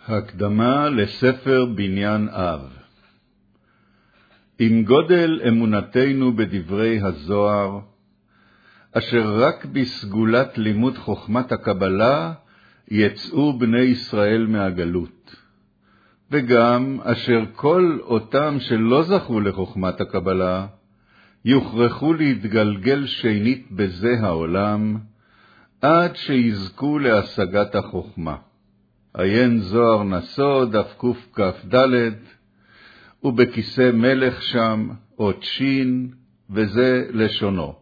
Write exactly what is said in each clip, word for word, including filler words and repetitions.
הקדמה לספר בניין אב. עם גודל אמונתנו בדברי הזוהר, אשר רק בסגולת לימוד חוכמת הקבלה יצאו בני ישראל מהגלות, וגם אשר כל אותם שלא זכו לחוכמת הקבלה יוכרחו להתגלגל שנית בזה העולם, עד שיזכו להשגת החוכמה. עיין זוהר נסו דף קכ"ד, ובכיסא מלך שם אות שין, וזה לשונו.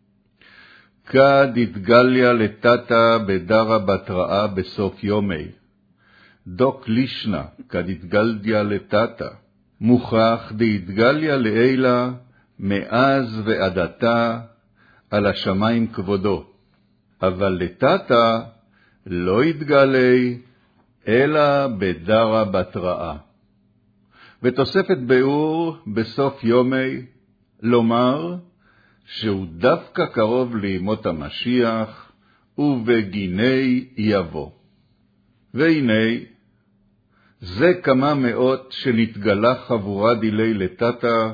כד התגליה לטאטה בדרה בתראה בסוף יומי. דוק לישנה כד התגליה לטאטה. מוכח דהתגליה לאילה מאז ועדתה על השמיים כבודו. אבל לטאטה לא התגלי אלא בדרה בתראה. ותוספת ביאור בסוף יומי, לומר שהוא דווקא קרוב לימות המשיח, ובגיני יבוא. והנה, זה כמה מאות שנתגלה חבורה דילי לטאטה,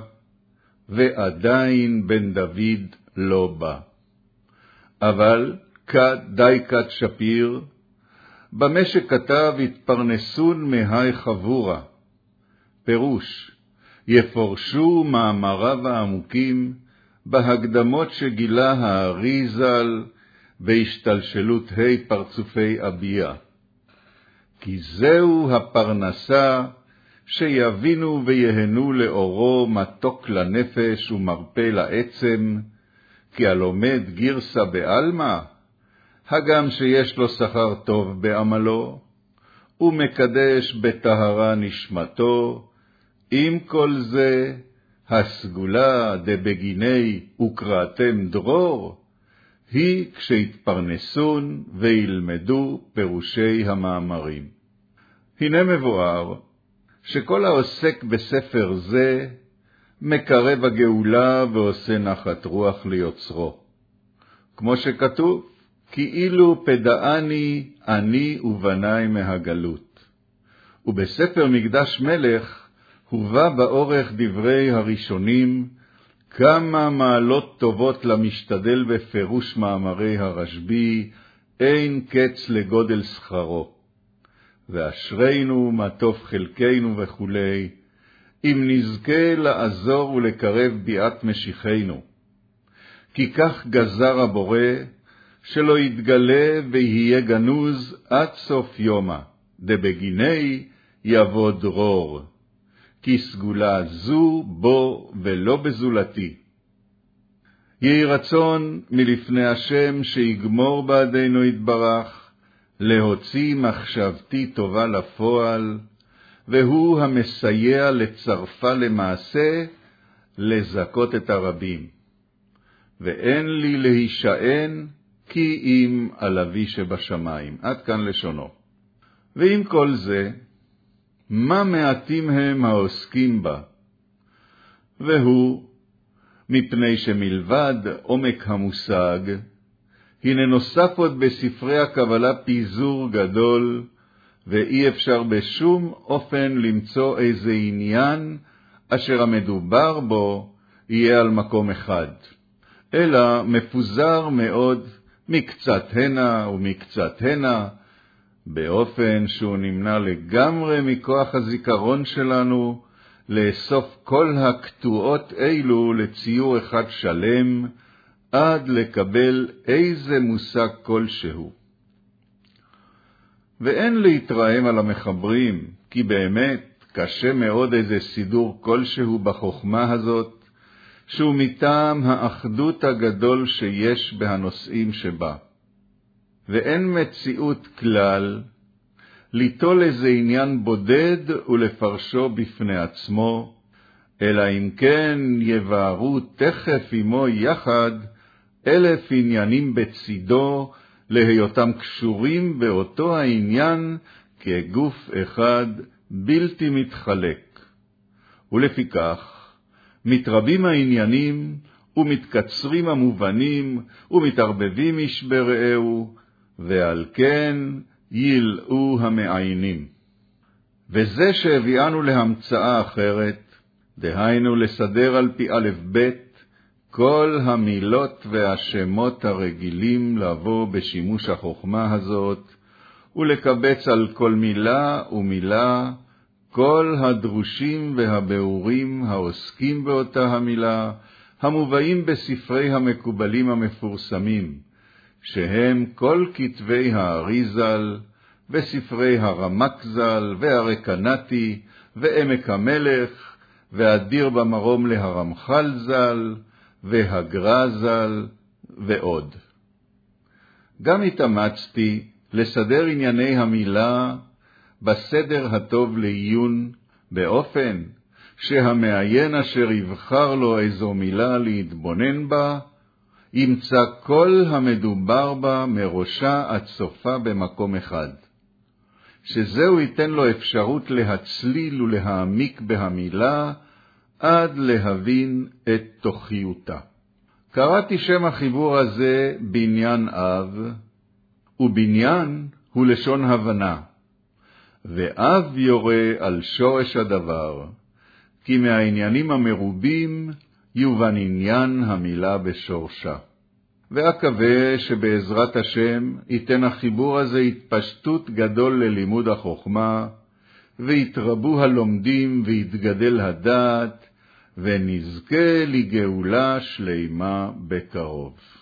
ועדיין בן דוד לא בא. אבל כד די כד שפיר, במה שכתב התפרנסון מהי חבורה, פירוש, יפורשו מאמריו העמוקים בהקדמות שגילה הארי ז"ל בהשתלשלות ה' פרצופי אביה. כי זהו הפרנסה שיבינו ויהנו לאורו מתוק לנפש ומרפא לעצם, כי הלומד גרסה בעלמא, הגם שיש לו שכר טוב בעמלו, ומקדש בטהרה נשמתו, עם כל זה הסגולה דבגיני וקראתם דרור, היא כשהתפרנסון וילמדו פירושי המאמרים. הנה מבואר שכל העוסק בספר זה מקרב הגאולה ועושה נחת רוח ליוצרו. כמו שכתוב, כאילו פדעני אני ובני מהגלות. ובספר מקדש מלך הובא באורך דברי הראשונים כמה מעלות טובות למשתדל בפירוש מאמרי הרשב"י, אין קץ לגודל שכרו. ואשרינו מה טוב חלקנו וכו', אם נזכה לעזור ולקרב ביאת משיחנו. כי כך גזר הבורא, שלא יתגלה ויהיה גנוז עד סוף יומה, דבגיני יבוא דרור, כי סגולה זו בו ולא בזולתי. יהי רצון מלפני השם שיגמור בעדינו יתברך, להוציא מחשבתי טובה לפועל, והוא המסייע לצרפה למעשה, לזכות את הרבים. ואין לי להישען, כי אם על אבי שבשמיים. עד כאן לשונו. ועם כל זה, מה מעטים הם העוסקים בה? והוא, מפני שמלבד עומק המושג, הנה נוסף עוד בספרי הקבלה פיזור גדול, ואי אפשר בשום אופן למצוא איזה עניין אשר המדובר בו יהיה על מקום אחד, אלא מפוזר מאוד מקצת הנה ומקצת הנה, באופן שהוא נמנע לגמרי מכוח הזיכרון שלנו לאסוף כל הכתועות אילו לציור אחד שלם, עד לקבל איזה מושג כלשהו. ואין להתרעם על המחברים, כי באמת קשה מאוד איזה סידור כלשהו בחוכמה הזאת, שהוא מטעם האחדות הגדול שיש בהנושאים שבה. ואין מציאות כלל ליטול איזה עניין בודד ולפרשו בפני עצמו, אלא אם כן יבארו תכף עמו יחד אלף עניינים בצידו, להיותם קשורים באותו העניין כגוף אחד בלתי מתחלק. ולפיכך מתרבים העניינים ומתקצרים המובנים ומתערבבים איש ברעהו, ועל כן ילאו המעיינים. וזה שהביאנו להמצאה אחרת, דהיינו לסדר על פי א' ב' כל המילות והשמות הרגילים לבוא בשימוש החוכמה הזאת, ולקבץ על כל מילה ומילה כל הדרושים והביאורים העוסקים באותה המילה, המובאים בספרי המקובלים המפורסמים, שהם כל כתבי האריזל, וספרי הרמק ז"ל, והרקנתי, ועמק המלך, והדיר במרום להרמח"ל ז"ל, והגר"א ז"ל, ועוד. גם התאמצתי לסדר ענייני המילה בסדר הטוב לעיון, באופן שהמעיין אשר יבחר לו איזו מילה להתבונן בה, ימצא כל המדובר בה מראשה עד סופה במקום אחד, שזהו ייתן לו אפשרות להצליל ולהעמיק בהמילה עד להבין את תוכיותה. קראתי שם החיבור הזה בניין אב, ובניין הוא לשון הבנה, ואב יורה על שורש הדבר, כי מהעניינים המרובים יובן עניין המילה בשורשה. ואקווה שבעזרת השם ייתן החיבור הזה התפשטות גדול ללימוד החוכמה, ויתרבו הלומדים ויתגדל הדעת, ונזכה לגאולה שלימה בקרוב.